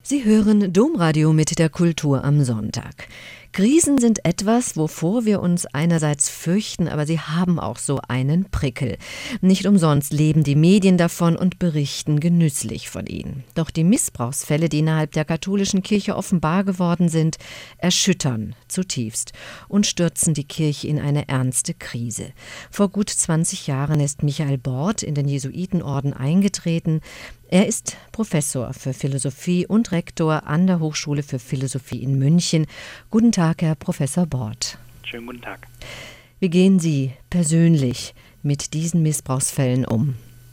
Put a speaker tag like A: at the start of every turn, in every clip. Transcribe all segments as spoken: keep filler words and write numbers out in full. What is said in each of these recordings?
A: Sie hören Domradio mit der Kultur am Sonntag. Krisen sind etwas, wovor wir uns einerseits fürchten, aber sie haben auch so einen Prickel. Nicht umsonst leben die Medien davon und berichten genüsslich von ihnen. Doch die Missbrauchsfälle, die innerhalb der katholischen Kirche offenbar geworden sind, erschüttern zutiefst und stürzen die Kirche in eine ernste Krise. Vor gut zwanzig Jahren ist Michael Bort in den Jesuitenorden eingetreten. Er ist Professor für Philosophie und Rektor an der Hochschule für Philosophie in München. Guten Tag, Herr Professor Bort.
B: Schönen guten Tag.
A: Wie gehen Sie persönlich mit diesen Missbrauchsfällen um?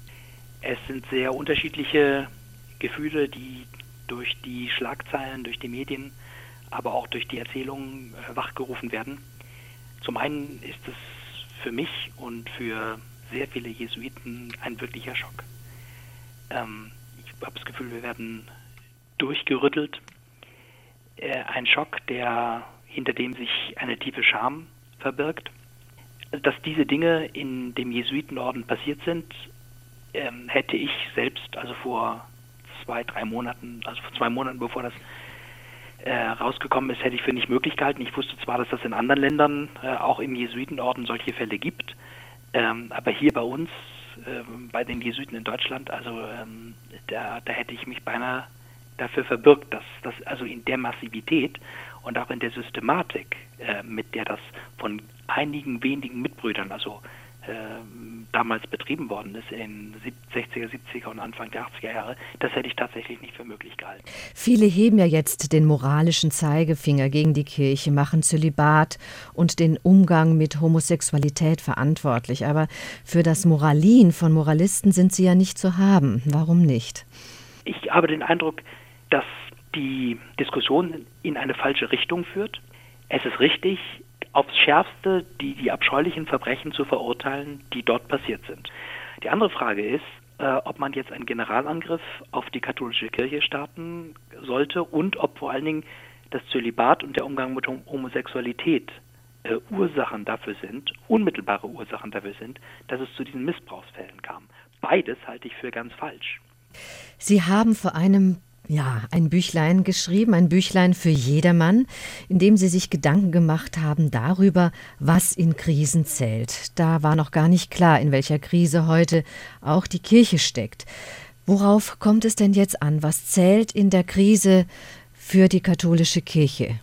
B: Es sind sehr unterschiedliche Gefühle, die durch die Schlagzeilen, durch die Medien, aber auch durch die Erzählungen äh, wachgerufen werden. Zum einen ist es für mich und für sehr viele Jesuiten ein wirklicher Schock. Ähm, ich habe das Gefühl, wir werden durchgerüttelt. Äh, ein Schock, der hinter dem sich eine tiefe Scham verbirgt. Dass diese Dinge in dem Jesuitenorden passiert sind, ähm, hätte ich selbst, also vor zwei, drei Monaten, also vor zwei Monaten, bevor das äh, rausgekommen ist, hätte ich für nicht möglich gehalten. Ich wusste zwar, dass das in anderen Ländern, äh, auch im Jesuitenorden, solche Fälle gibt, ähm, aber hier bei uns, bei den Jesuiten in Deutschland, also ähm, da, da hätte ich mich beinahe dafür verbürgt, dass das also in der Massivität und auch in der Systematik, äh, mit der das von einigen wenigen Mitbrüdern, also äh, damals betrieben worden ist, in den sechziger, siebziger und Anfang der achtziger Jahre, das hätte ich tatsächlich nicht für möglich gehalten.
A: Viele heben ja jetzt den moralischen Zeigefinger gegen die Kirche, machen Zölibat und den Umgang mit Homosexualität verantwortlich. Aber für das Moralin von Moralisten sind sie ja nicht zu haben. Warum nicht?
B: Ich habe den Eindruck, dass die Diskussion in eine falsche Richtung führt. Es ist richtig, aufs Schärfste die, die abscheulichen Verbrechen zu verurteilen, die dort passiert sind. Die andere Frage ist, äh, ob man jetzt einen Generalangriff auf die katholische Kirche starten sollte und ob vor allen Dingen das Zölibat und der Umgang mit Homosexualität äh, Ursachen dafür sind, unmittelbare Ursachen dafür sind, dass es zu diesen Missbrauchsfällen kam. Beides halte ich für ganz falsch.
A: Sie haben vor einem Ja, ein Büchlein geschrieben, ein Büchlein für jedermann, in dem Sie sich Gedanken gemacht haben darüber, was in Krisen zählt. Da war noch gar nicht klar, in welcher Krise heute auch die Kirche steckt. Worauf kommt es denn jetzt an? Was zählt in der Krise für die katholische Kirche?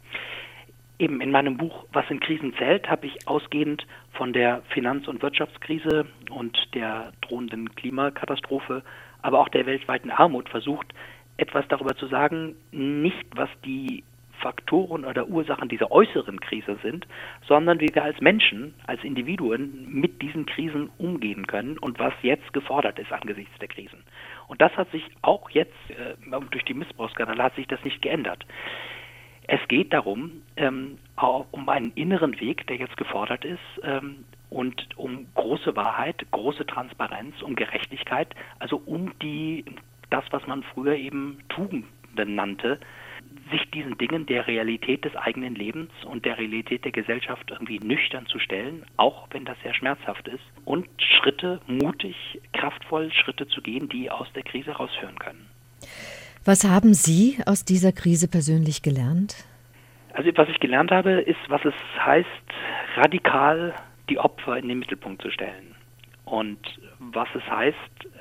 B: Eben in meinem Buch Was in Krisen zählt, habe ich ausgehend von der Finanz- und Wirtschaftskrise und der drohenden Klimakatastrophe, aber auch der weltweiten Armut versucht, etwas darüber zu sagen, nicht was die Faktoren oder Ursachen dieser äußeren Krise sind, sondern wie wir als Menschen, als Individuen mit diesen Krisen umgehen können und was jetzt gefordert ist angesichts der Krisen. Und das hat sich auch jetzt, äh, durch die Missbrauchsskandale hat sich das nicht geändert. Es geht darum, ähm, auch um einen inneren Weg, der jetzt gefordert ist, ähm, und um große Wahrheit, große Transparenz, um Gerechtigkeit, also um die das, was man früher eben Tugenden nannte, sich diesen Dingen der Realität des eigenen Lebens und der Realität der Gesellschaft irgendwie nüchtern zu stellen, auch wenn das sehr schmerzhaft ist, und Schritte, mutig, kraftvoll Schritte zu gehen, die aus der Krise rausführen können.
A: Was haben Sie aus dieser Krise persönlich gelernt?
B: Also was ich gelernt habe, ist, was es heißt, radikal die Opfer in den Mittelpunkt zu stellen. Und was es heißt,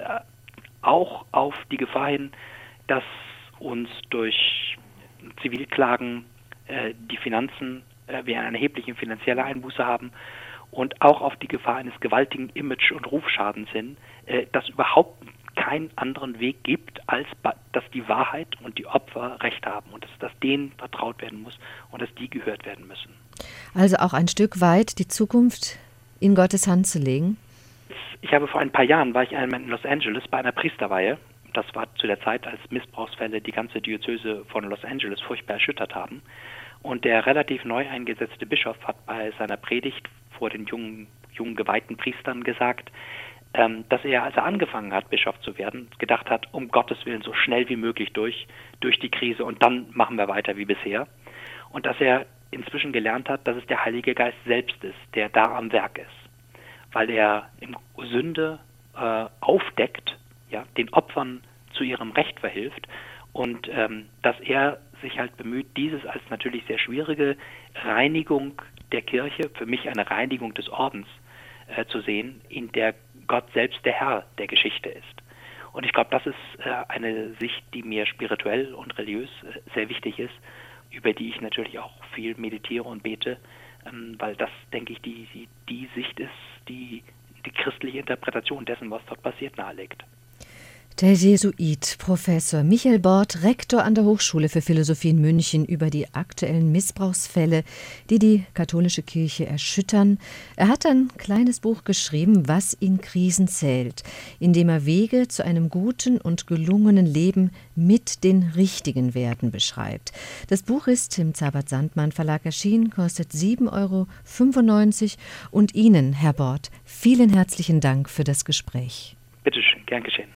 B: auch auf die Gefahr hin, dass uns durch Zivilklagen äh, die Finanzen, äh, wir eine erhebliche finanzielle Einbuße haben und auch auf die Gefahr eines gewaltigen Image- und Rufschadens hin, äh, dass überhaupt keinen anderen Weg gibt, als ba- dass die Wahrheit und die Opfer Recht haben und dass, dass denen vertraut werden muss und dass die gehört werden müssen.
A: Also auch ein Stück weit die Zukunft in Gottes Hand zu legen?
B: Ich habe vor ein paar Jahren, war ich einmal in Los Angeles bei einer Priesterweihe. Das war zu der Zeit, als Missbrauchsfälle die ganze Diözese von Los Angeles furchtbar erschüttert haben. Und der relativ neu eingesetzte Bischof hat bei seiner Predigt vor den jungen, jungen geweihten Priestern gesagt, ähm, dass er, als er angefangen hat, Bischof zu werden, gedacht hat, um Gottes Willen so schnell wie möglich durch, durch die Krise und dann machen wir weiter wie bisher. Und dass er inzwischen gelernt hat, dass es der Heilige Geist selbst ist, der da am Werk ist. Weil er im Sünde äh, aufdeckt, ja, den Opfern zu ihrem Recht verhilft und ähm, dass er sich halt bemüht, dieses als natürlich sehr schwierige Reinigung der Kirche, für mich eine Reinigung des Ordens äh, zu sehen, in der Gott selbst der Herr der Geschichte ist. Und ich glaube, das ist äh, eine Sicht, die mir spirituell und religiös äh, sehr wichtig ist, über die ich natürlich auch viel meditiere und bete, ähm, weil das, denke ich, die, die, die Sicht ist, die die christliche Interpretation dessen, was dort passiert, nahelegt.
A: Der Jesuit Professor Michael Bort, Rektor an der Hochschule für Philosophie in München, über die aktuellen Missbrauchsfälle, die die katholische Kirche erschüttern. Er hat ein kleines Buch geschrieben, was in Krisen zählt, in dem er Wege zu einem guten und gelungenen Leben mit den richtigen Werten beschreibt. Das Buch ist im Zabert-Sandmann Verlag erschienen, kostet sieben Euro fünfundneunzig. Und Ihnen, Herr Bort, vielen herzlichen Dank für das Gespräch.
B: Bitte schön, gern geschehen.